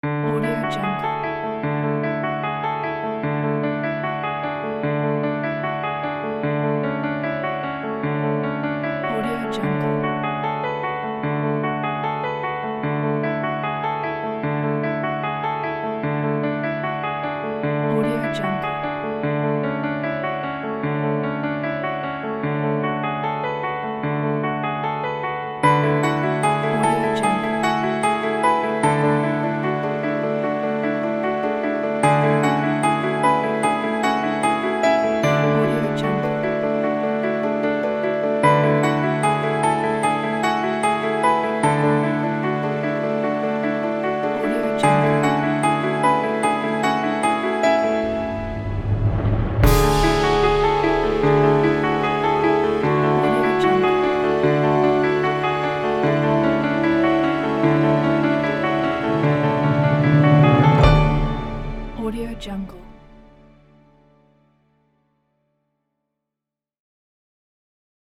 Audio Jungle. Audio Jungle. Audio Jungle. Audio Jungle. Audio Jungle. Audio Jungle. Audio Jungle. Audio Jungle.